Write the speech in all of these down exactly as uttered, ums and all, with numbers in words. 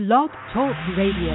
Blog Talk Radio.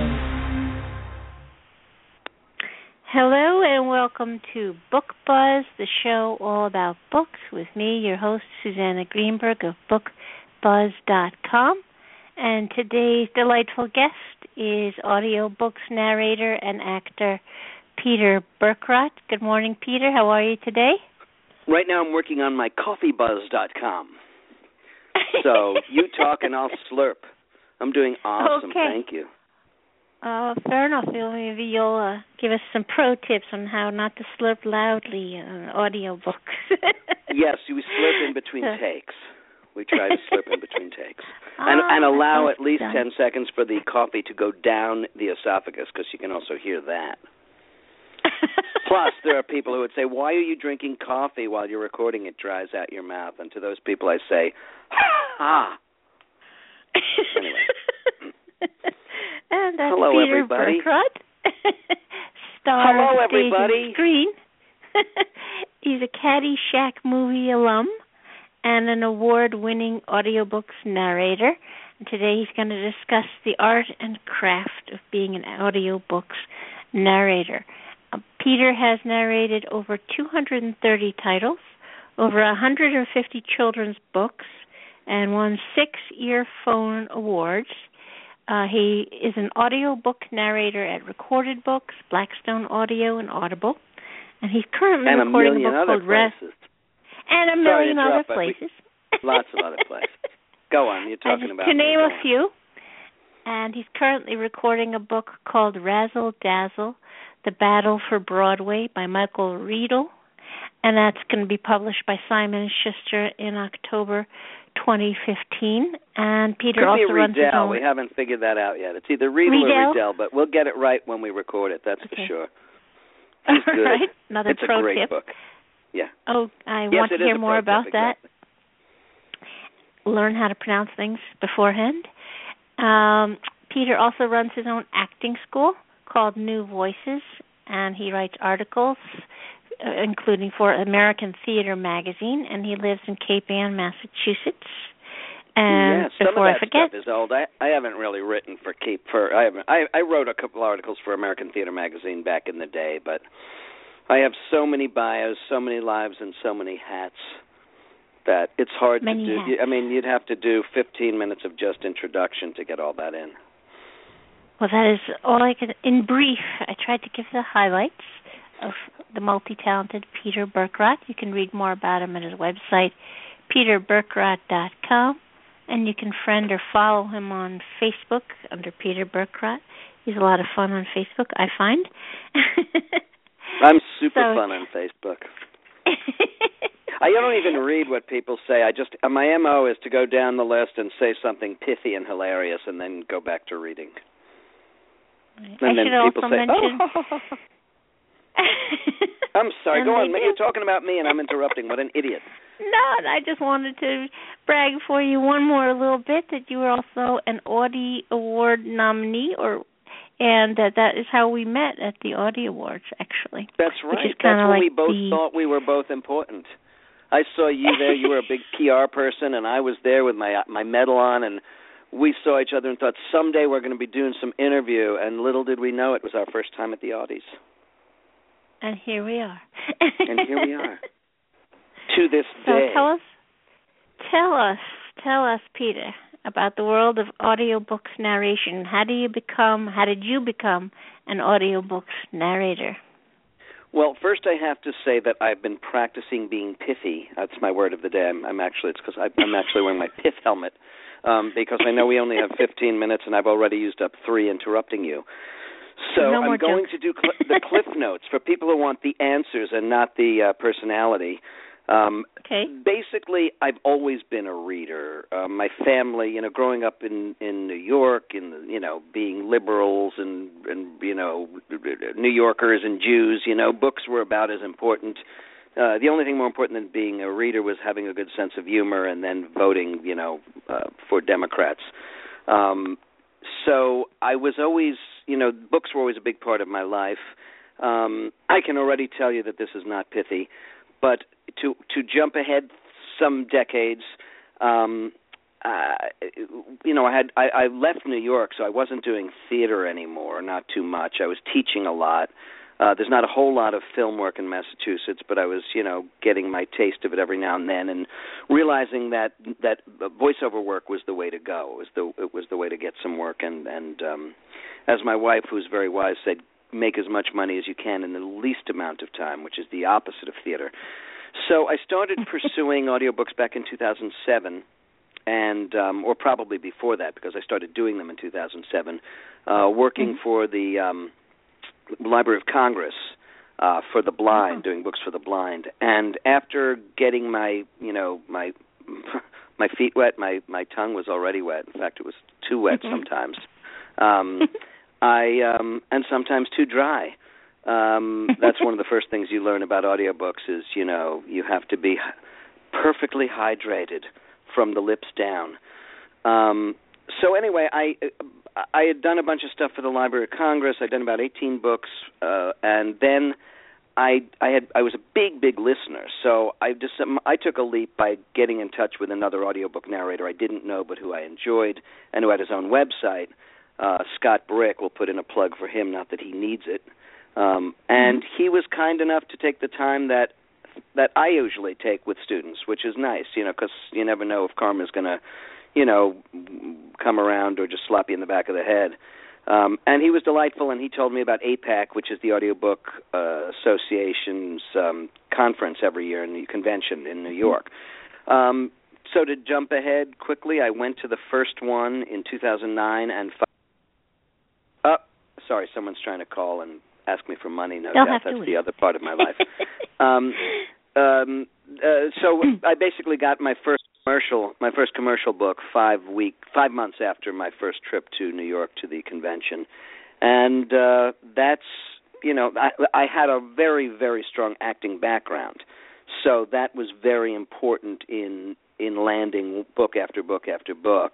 Hello and welcome to Book Buzz, the show all about books with me, your host, Susanna Greenberg of book buzz dot com. And today's delightful guest is audiobooks narrator and actor Peter Berkrot. Good morning, Peter. How are you today? Right now I'm working on my coffee buzz dot com. So you talk and I'll slurp. I'm doing awesome. Okay. Thank you. Uh, fair enough. Maybe you'll uh, give us some pro tips on how not to slurp loudly on audiobooks. Yes, you slurp in between takes. We try to slurp in between takes. Oh, and, and allow at least done. ten seconds for the coffee to go down the esophagus, because you can also hear that. Plus, there are people who would say, why are you drinking coffee while you're recording? It dries out your mouth. And to those people I say, ha! Anyway. And that's Hello, Peter everybody. Berkrot, star Hello, of Stage everybody. and Screen. He's a Caddyshack movie alum and an award-winning audiobooks narrator. And today he's going to discuss the art and craft of being an audiobooks narrator. Uh, Peter has narrated over two hundred thirty titles, over one hundred fifty children's books, and won six Earphone Awards. Uh, he is an audiobook narrator at Recorded Books, Blackstone Audio, and Audible. And he's currently and recording a a book other called Res- places. And a Sorry million to other interrupt, but we- places. Lots of other places. Go on, you're talking just, about to name Go a on. few. And he's currently recording a book called Razzle Dazzle, The Battle for Broadway by Michael Riedel. And that's going to be published by Simon and Schuster in October twenty fifteen. And Peter Could also be runs his Riedel. own... We haven't figured that out yet. It's either Riedel, Riedel? or Riedel, but we'll get it right when we record it. That's Okay. for sure. All He's good. right, another it's pro a great tip. book. Yeah. Oh, I yes, want it to is hear a more pro about tip, that. exactly. Learn how to pronounce things beforehand. Um, Peter also runs his own acting school called New Voices, and he writes articles, uh, including for American Theater Magazine, and he lives in Cape Ann, Massachusetts. And yeah, some before of that I forget, stuff is old. I, I haven't really written for Cape for I haven't I, I wrote a couple articles for American Theater Magazine back in the day, but I have so many bios, so many lives, and so many hats that it's hard Many to do. hats. I mean, you'd have to do fifteen minutes of just introduction to get all that in. well, that is all I could. In brief, I tried to give the highlights of the multi-talented Peter Berkrot. You can read more about him at his website, peter berkrot dot com, and you can friend or follow him on Facebook under Peter Berkrot. He's a lot of fun on Facebook, I find. I'm super So- fun on Facebook. I don't even read what people say. I just my M O is to go down the list and say something pithy and hilarious, and then go back to reading. And I then should people also say, mention... "Oh." I'm sorry. And Go on. they You're do. talking about me, and I'm interrupting. What an idiot! No, I just wanted to brag for you one more little bit that you were also an Audie Award nominee, or and that that is how we met at the Audie Awards, actually. That's Which right. is That's kinda when like we both the- thought we were both important. I saw you there. You were a big P R person, and I was there with my my medal on, and we saw each other and thought someday we're going to be doing some interview. And little did we know it was our first time at the Audies. And here we are. And here we are. To this So day. tell us, tell us, tell us, Peter, about the world of audiobooks narration. How do you become? How did you become an audiobooks narrator? Well, first I have to say that I've been practicing being pithy. That's my word of the day. I'm, I'm actually it's because I'm actually wearing my pith helmet um, because I know we only have fifteen minutes and I've already used up three interrupting you. So No more I'm going jokes. to do cl- the cliff notes for people who want the answers and not the uh, personality. Um, Okay. Basically, I've always been a reader. Uh, my family, you know, growing up in, in New York, in the, you know, being liberals and, and you know, New Yorkers and Jews, you know, books were about as important. Uh, the only thing more important than being a reader was having a good sense of humor and then voting, you know, uh, for Democrats. Um, so I was always, you know, books were always a big part of my life. Um, I can already tell you that this is not pithy, but to to jump ahead some decades, um, uh, you know, I had I, I left New York, so I wasn't doing theater anymore, not too much. I was teaching a lot. Uh, there's not a whole lot of film work in Massachusetts, but I was, you know, getting my taste of it every now and then, and realizing that that voiceover work was the way to go. It was the it was the way to get some work, and and um, as my wife, who's very wise, said, make as much money as you can in the least amount of time, which is the opposite of theater. So I started pursuing audiobooks back in two thousand seven, and um, or probably before that, because I started doing them in two thousand seven, uh, working mm-hmm. for the um, Library of Congress uh, for the blind, mm-hmm. doing books for the blind. And after getting my, you know, my my feet wet, my, my tongue was already wet. In fact, it was too wet mm-hmm. sometimes. Um, I um, and sometimes too dry. Um, that's one of the first things you learn about audiobooks is, you know, you have to be perfectly hydrated from the lips down. Um, so anyway, I I had done a bunch of stuff for the Library of Congress. I'd done about eighteen books, uh, and then I I had I was a big big listener. So I just I took a leap by getting in touch with another audiobook narrator I didn't know but who I enjoyed and who had his own website. Uh, Scott Brick, will put in a plug for him, not that he needs it. Um, and mm-hmm. he was kind enough to take the time that that I usually take with students, which is nice, you know, because you never know if karma's going to, you know, come around or just slap you in the back of the head. Um, and he was delightful, and he told me about A PAC, which is the Audiobook uh, Association's um, conference every year in the convention in New York. Um, so to jump ahead quickly, I went to the first one in two thousand nine and five. Oh, sorry, someone's trying to call and ask me for money. No doubt that's the other part of my life. um, um, uh, so I basically got my first commercial, my first commercial book five week, five months after my first trip to New York to the convention, and uh, that's you know I, I had a very very strong acting background, so that was very important in in landing book after book after book.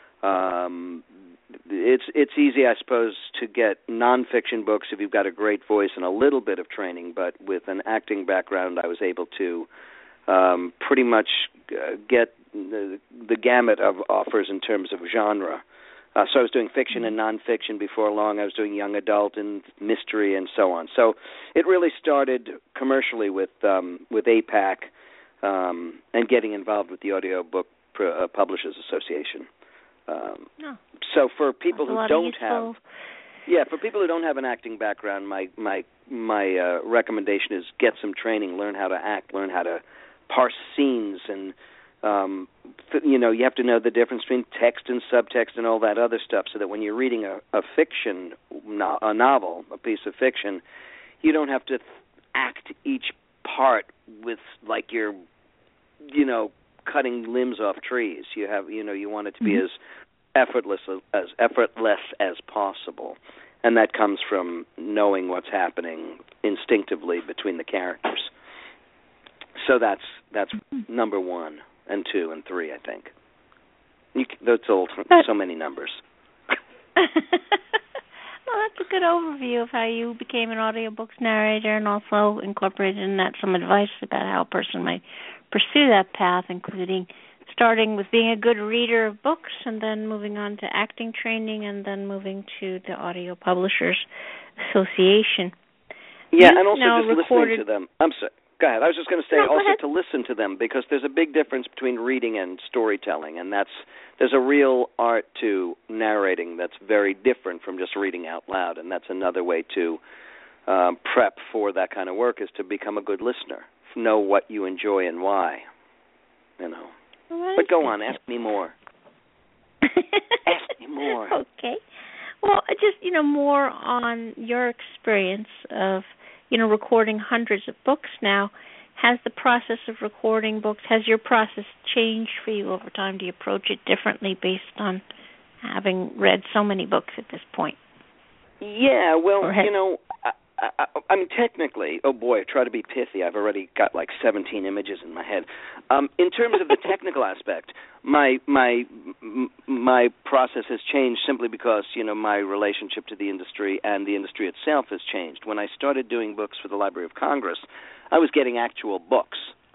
Um, It's it's easy, I suppose, to get nonfiction books if you've got a great voice and a little bit of training, but with an acting background, I was able to um, pretty much uh, get the, the gamut of offers in terms of genre. Uh, so I was doing fiction and nonfiction before long. I was doing young adult and mystery and so on. So it really started commercially with um, with A PAC um, and getting involved with the Audiobook uh, Publishers Association. Um, oh. So for people who don't have, yeah, for people who don't have an acting background, my my my uh, recommendation is get some training, learn how to act, learn how to parse scenes, and um, you know you have to know the difference between text and subtext and all that other stuff, so that when you're reading a, a fiction, no, a novel, a piece of fiction, you don't have to act each part with like you're, you know. cutting limbs off trees. You have, you know, you want it to be mm-hmm. as effortless as effortless as possible, and that comes from knowing what's happening instinctively between the characters. So that's that's mm-hmm. number one and two and three, I think. You, that's all so many numbers. Well, that's a good overview of how you became an audiobooks narrator, and also incorporated in that some advice about how a person might pursue that path, including starting with being a good reader of books and then moving on to acting training and then moving to the Audio Publishers Association. Yeah, you and also just recorded... listening to them. I'm sorry. Go ahead. I was just going to say no, also to listen to them, because there's a big difference between reading and storytelling, and that's there's a real art to narrating that's very different from just reading out loud, and that's another way to um, prep for that kind of work is to become a good listener, know what you enjoy and why, you know. Well, but go on, ask me more. Ask me more. Okay. Well, just, you know, more on your experience of, you know, recording hundreds of books now. Has the process of recording books, has your process changed for you over time? Do you approach it differently based on having read so many books at this point? Yeah, well, has- you know, I, I, I mean, technically, oh boy, try to be pithy. I've already got like seventeen images in my head. Um, in terms of the technical aspect, my my my process has changed simply because, you know, my relationship to the industry and the industry itself has changed. When I started doing books for the Library of Congress, I was getting actual books.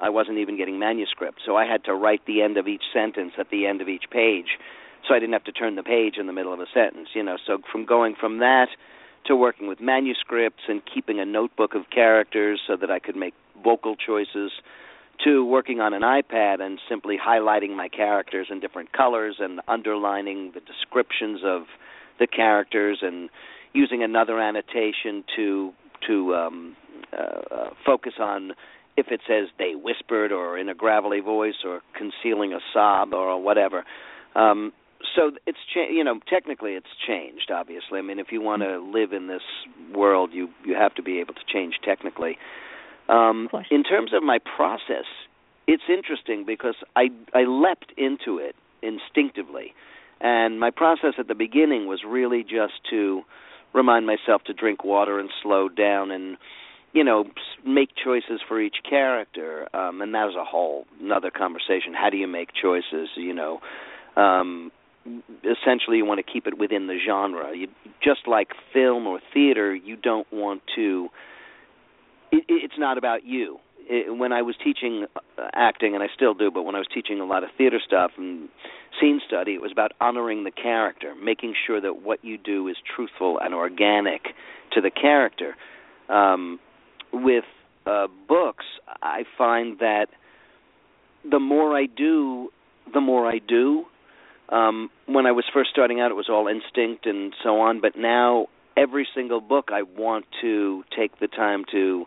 I wasn't even getting manuscript, so I had to write the end of each sentence at the end of each page, so I didn't have to turn the page in the middle of a sentence, you know. So from going from that to working with manuscripts and keeping a notebook of characters so that I could make vocal choices, to working on an iPad and simply highlighting my characters in different colors and underlining the descriptions of the characters and using another annotation to to um, uh, uh, focus on if it says they whispered or in a gravelly voice or concealing a sob or whatever. Um, so it's cha- you know technically it's changed. Obviously, I mean if you want to live in this world, you you have to be able to change technically. Um, in terms of my process, it's interesting because I I leapt into it instinctively, and my process at the beginning was really just to remind myself to drink water and slow down and, you know, make choices for each character, um, and that was a whole another conversation. How do you make choices, you know? Um, essentially, you want to keep it within the genre. You, just like film or theater, you don't want to... It, it's not about you. It, when I was teaching uh, acting, and I still do, but when I was teaching a lot of theater stuff and scene study, it was about honoring the character, making sure that what you do is truthful and organic to the character. Um, with uh, books, I find that the more I do, the more I do. Um, when I was first starting out, it was all instinct and so on, but now every single book I want to take the time to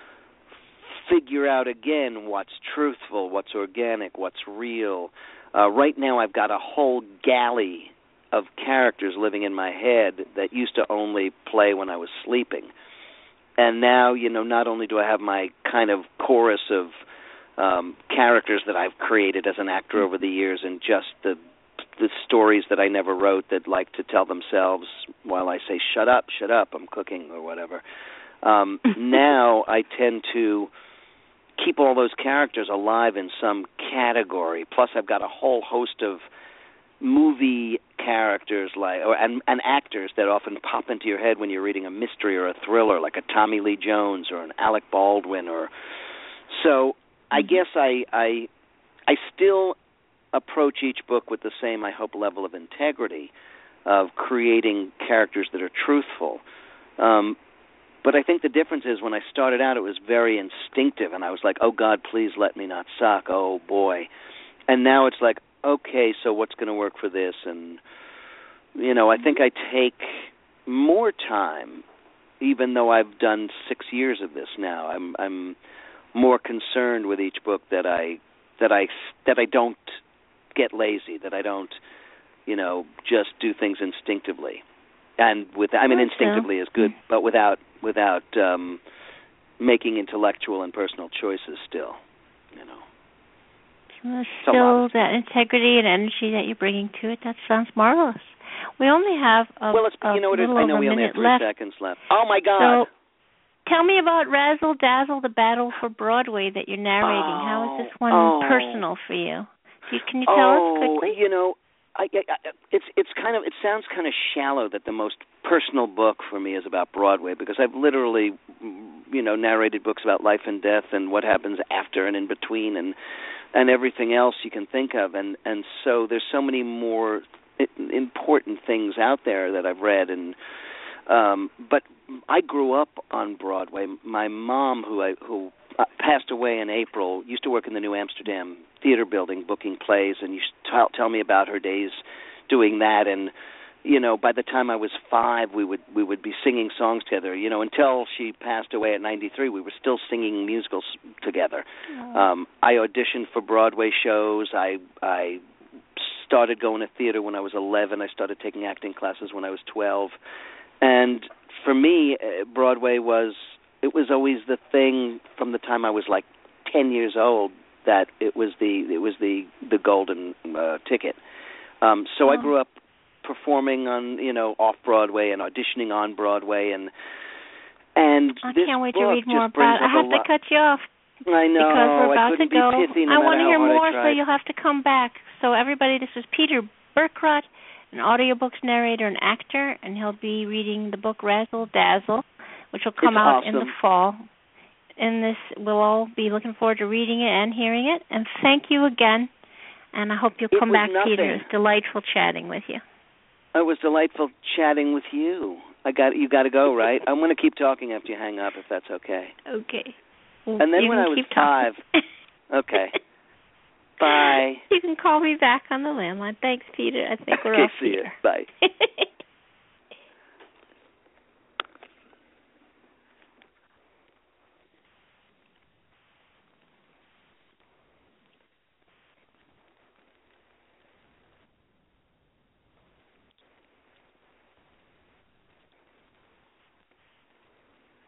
figure out again what's truthful, what's organic, what's real. Uh, right now I've got a whole galley of characters living in my head that used to only play when I was sleeping. And now, you know, not only do I have my kind of chorus of um, characters that I've created as an actor over the years and just the the stories that I never wrote that like to tell themselves while I say, shut up, shut up, I'm cooking or whatever. Um, now I tend to keep all those characters alive in some category. Plus I've got a whole host of movie characters like or and, and actors that often pop into your head when you're reading a mystery or a thriller, like a Tommy Lee Jones or an Alec Baldwin. Or so I guess I I, I still approach each book with the same, I hope, level of integrity of creating characters that are truthful. Um, but I think the difference is when I started out, it was very instinctive, and I was like, oh, God, please let me not suck. Oh, boy. And now it's like, okay, so what's going to work for this? And, you know, I think I take more time, even though I've done six years of this now. I'm I'm more concerned with each book that I that I that I don't get lazy, that I don't, you know, just do things instinctively. And with I mean, instinctively is good, but without without um, making intellectual and personal choices. Still, you know. Well, still that integrity and energy that you're bringing to it. That sounds marvelous. We only have a, well, it's, a you know what it is? little I know over we a only have minute three left. seconds left. Oh my God! So, tell me about Razzle Dazzle, the Battle for Broadway that you're narrating. Oh, How is this one oh. personal for you? Do you can you tell oh, us quickly? you know, I, I, it's it's kind of it sounds kind of shallow that the most personal book for me is about Broadway, because I've literally, you know, narrated books about life and death and what happens after and in between and and everything else you can think of, and and so there's so many more important things out there that I've read. And um, but I grew up on Broadway. My mom, who I who uh, passed away in April, used to work in the New Amsterdam Theater Building, booking plays, and used to tell, tell me about her days doing that. And you know, by the time I was five, we would we would be singing songs together. You know, until she passed away at ninety-three, we were still singing musicals together. Oh. Um, I auditioned for Broadway shows. I I started going to theater when I was eleven. I started taking acting classes when I was twelve. And for me, Broadway was it was always the thing from the time I was like ten years old that it was the it was the the golden uh, ticket. Um, so oh. I grew up performing on, you know, off Broadway and auditioning on Broadway, and and I this can't wait book to read more just brings about it. I have to lot. cut you off. I know. Because we're about I to go. Be pithy no I want to hear more, so you'll have to come back. So everybody, this is Peter Burkrot, an audiobooks narrator and actor, and he'll be reading the book Razzle Dazzle, which will come it's out awesome. in the fall. in this. We'll all be looking forward to reading it and hearing it. And thank you again. And I hope you'll come back, nothing. Peter. It was delightful chatting with you. It was delightful chatting with you. I got you. Got to go, right? I'm going to keep talking after you hang up, if that's okay. Okay. Well, and then you when I was five. Okay. Bye. You can call me back on the landline. Thanks, Peter. I think we're okay, off see here. you. Bye.